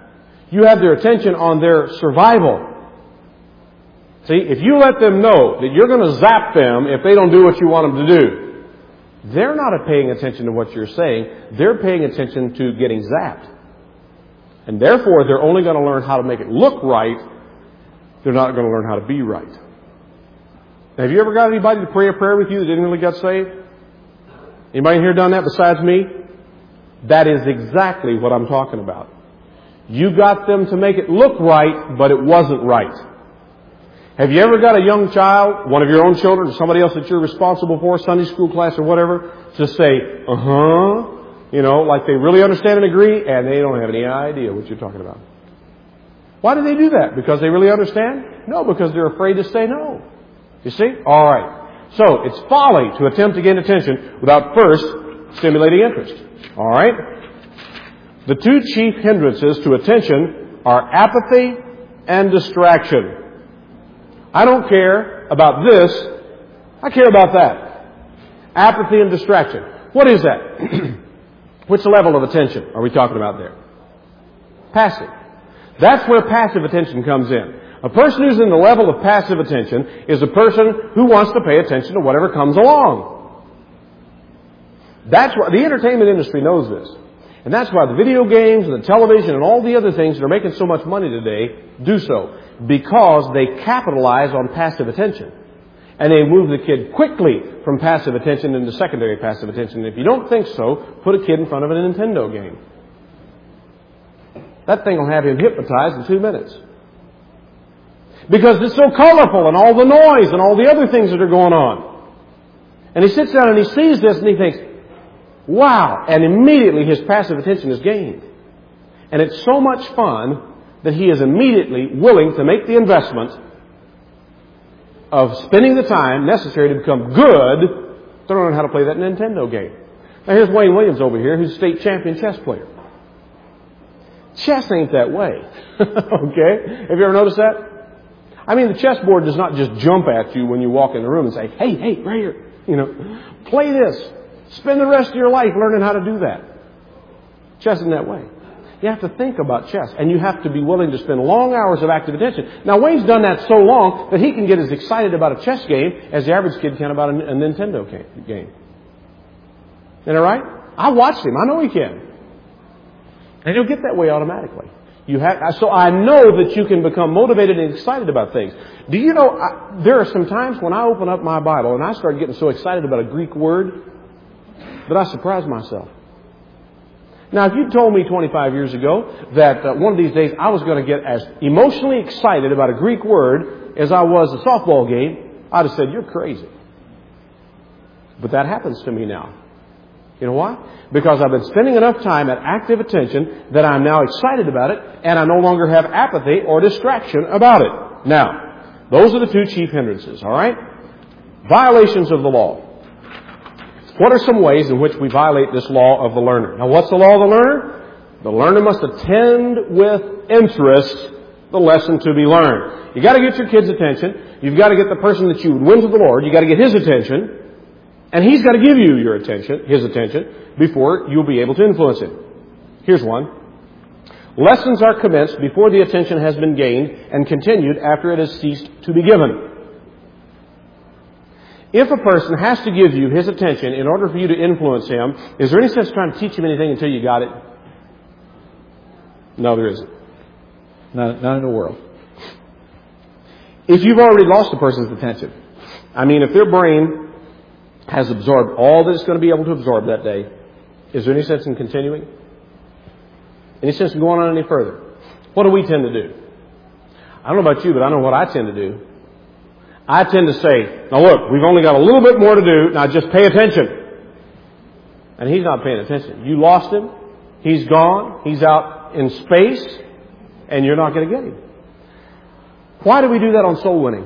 You have their attention on their survival. See, if you let them know that you're going to zap them if they don't do what you want them to do, they're not paying attention to what you're saying. They're paying attention to getting zapped. And therefore, they're only going to learn how to make it look right. They're not going to learn how to be right. Now, have you ever got anybody to pray a prayer with you that didn't really get saved? Anybody here done that besides me? That is exactly what I'm talking about. You got them to make it look right, but it wasn't right. Have you ever got a young child, one of your own children, or somebody else that you're responsible for, Sunday school class or whatever, to say, uh-huh, you know, like they really understand and agree, and they don't have any idea what you're talking about? Why do they do that? Because they really understand? No, because they're afraid to say no. You see? All right. So, it's folly to attempt to gain attention without first stimulating interest. All right? The two chief hindrances to attention are apathy and distraction. I don't care about this. I care about that. Apathy and distraction. What is that? Which level of attention are we talking about there? Passive. That's where passive attention comes in. A person who's in the level of passive attention is a person who wants to pay attention to whatever comes along. That's why the entertainment industry knows this. And that's why the video games and the television and all the other things that are making so much money today do so. Because they capitalize on passive attention. And they move the kid quickly from passive attention into secondary passive attention. And if you don't think so, put a kid in front of a Nintendo game. That thing will have him hypnotized in two minutes. Because it's so colorful and all the noise and all the other things that are going on. And he sits down and he sees this and he thinks, wow! And immediately his passive attention is gained. And it's so much fun that he is immediately willing to make the investment of spending the time necessary to become good to learn how to play that Nintendo game. Now here's Wayne Williams over here, who's a state champion chess player. Chess ain't that way. Okay? Have you ever noticed that? I mean, the chessboard does not just jump at you when you walk in the room and say, hey, hey, right here, you know, play this. Spend the rest of your life learning how to do that. Chess isn't that way. You have to think about chess, and you have to be willing to spend long hours of active attention. Now, Wayne's done that so long that he can get as excited about a chess game as the average kid can about a, a Nintendo game. Isn't that right? I watched him. I know he can. And he'll get that way automatically. You have, so I know that you can become motivated and excited about things. Do you know, I, there are some times when I open up my Bible and I start getting so excited about a Greek word that I surprise myself. Now, if you told me twenty-five years ago that uh, one of these days I was going to get as emotionally excited about a Greek word as I was a softball game, I'd have said, you're crazy. But that happens to me now. You know why? Because I've been spending enough time at active attention that I'm now excited about it, and I no longer have apathy or distraction about it. Now, those are the two chief hindrances, all right? Violations of the law. What are some ways in which we violate this law of the learner? Now, what's the law of the learner? The learner must attend with interest the lesson to be learned. You've got to get your kid's attention. You've got to get the person that you would win to the Lord. You've got to get his attention. And he's got to give you your attention, his attention, before you'll be able to influence him. Here's one. Lessons are commenced before the attention has been gained and continued after it has ceased to be given. If a person has to give you his attention in order for you to influence him, is there any sense trying to teach him anything until you got it? No, there isn't. Not, not in the world. If you've already lost a person's attention, I mean, if their brain has absorbed all that it's going to be able to absorb that day, is there any sense in continuing? Any sense in going on any further? What do we tend to do? I don't know about you, but I know what I tend to do. I tend to say, now look, we've only got a little bit more to do, now just pay attention. And he's not paying attention. You lost him, he's gone, he's out in space, and you're not going to get him. Why do we do that on soul winning?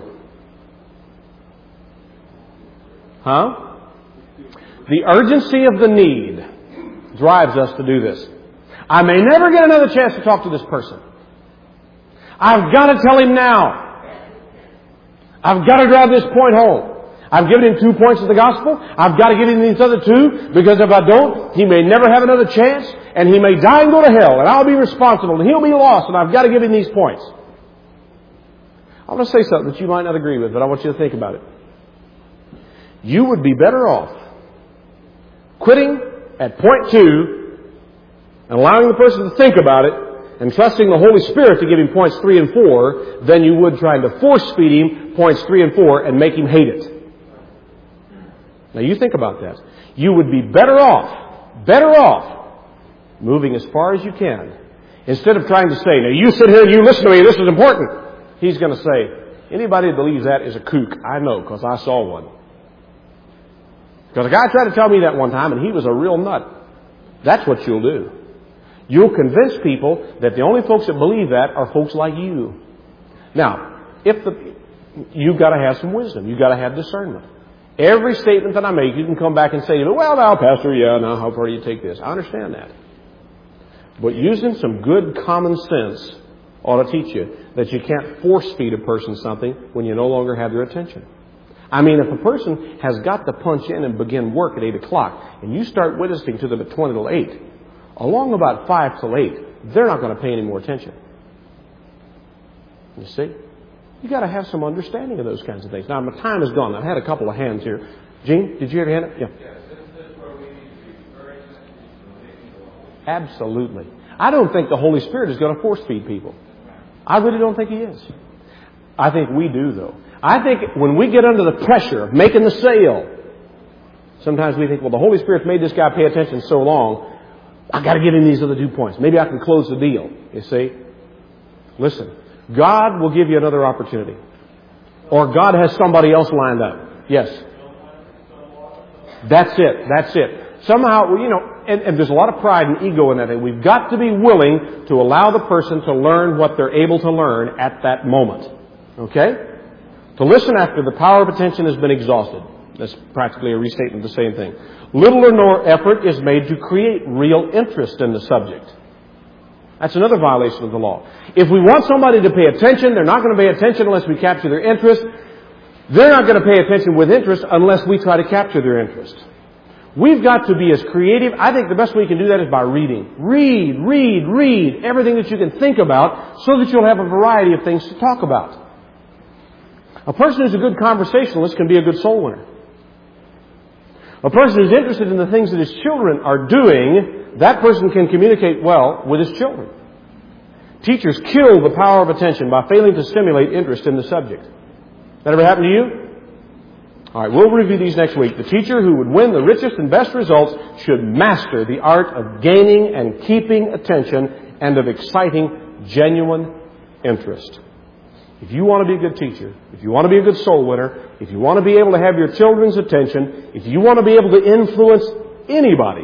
Huh? The urgency of the need drives us to do this. I may never get another chance to talk to this person. I've got to tell him now. I've got to drive this point home. I've given him two points of the gospel. I've got to give him these other two, because if I don't, he may never have another chance, and he may die and go to hell, and I'll be responsible, and he'll be lost, and I've got to give him these points. I want to say something that you might not agree with, but I want you to think about it. You would be better off quitting at point two and allowing the person to think about it and trusting the Holy Spirit to give him points three and four than you would trying to force feed him points three and four and make him hate it. Now you think about that. You would be better off, better off, moving as far as you can. Instead of trying to say, now you sit here and you listen to me, this is important. He's going to say, anybody that believes that is a kook. I know, because I saw one. Because a guy tried to tell me that one time, and he was a real nut. That's what you'll do. You'll convince people that the only folks that believe that are folks like you. Now, if the, you've got to have some wisdom. You've got to have discernment. Every statement that I make, you can come back and say, well, now, Pastor, yeah, now, how far do you take this? I understand that. But using some good common sense ought to teach you that you can't force feed a person something when you no longer have their attention. I mean, if a person has got to punch in and begin work at eight o'clock, and you start witnessing to them at twenty till eight, along about five till eight, they're not going to pay any more attention. You see? You got to have some understanding of those kinds of things. Now, my time is gone. I've had a couple of hands here. Gene, did you have a hand up? Yeah. Yes, this is where we need to be very sensitive. Absolutely. I don't think the Holy Spirit is going to force feed people. I really don't think He is. I think we do, though. I think when we get under the pressure of making the sale, sometimes we think, well, the Holy Spirit's made this guy pay attention so long, I've got to give him these other two points. Maybe I can close the deal. You see? Listen, God will give you another opportunity. Or God has somebody else lined up. Yes. That's it. That's it. Somehow, you know, and, and there's a lot of pride and ego in that. And we've got to be willing to allow the person to learn what they're able to learn at that moment. Okay? To listen after the power of attention has been exhausted. That's practically a restatement of the same thing. Little or no effort is made to create real interest in the subject. That's another violation of the law. If we want somebody to pay attention, they're not going to pay attention unless we capture their interest. They're not going to pay attention with interest unless we try to capture their interest. We've got to be as creative. I think the best way you can do that is by reading. Read, read, read everything that you can think about so that you'll have a variety of things to talk about. A person who's a good conversationalist can be a good soul winner. A person who's interested in the things that his children are doing, that person can communicate well with his children. Teachers kill the power of attention by failing to stimulate interest in the subject. That ever happened to you? All right, we'll review these next week. The teacher who would win the richest and best results should master the art of gaining and keeping attention and of exciting genuine interest. If you want to be a good teacher, if you want to be a good soul winner, if you want to be able to have your children's attention, if you want to be able to influence anybody,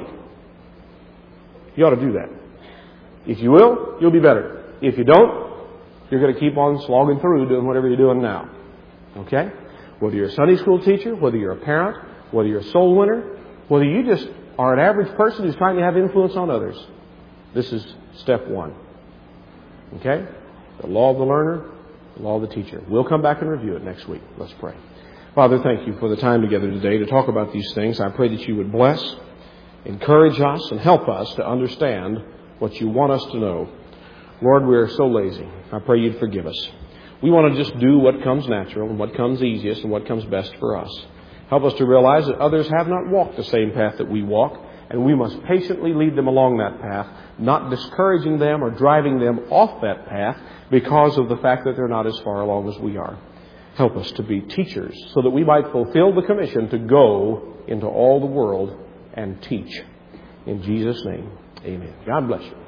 you ought to do that. If you will, you'll be better. If you don't, you're going to keep on slogging through doing whatever you're doing now. Okay? Whether you're a Sunday school teacher, whether you're a parent, whether you're a soul winner, whether you just are an average person who's trying to have influence on others, this is step one. Okay? The law of the learner, the law of the teacher. We'll come back and review it next week. Let's pray. Father, thank you for the time together today to talk about these things. I pray that you would bless, encourage us, and help us to understand what you want us to know. Lord, we're so lazy. I pray you'd forgive us. We want to just do what comes natural and what comes easiest and what comes best for us. Help us to realize that others have not walked the same path that we walk, and we must patiently lead them along that path, not discouraging them or driving them off that path because of the fact that they're not as far along as we are. Help us to be teachers so that we might fulfill the commission to go into all the world and teach. In Jesus' name, amen. God bless you.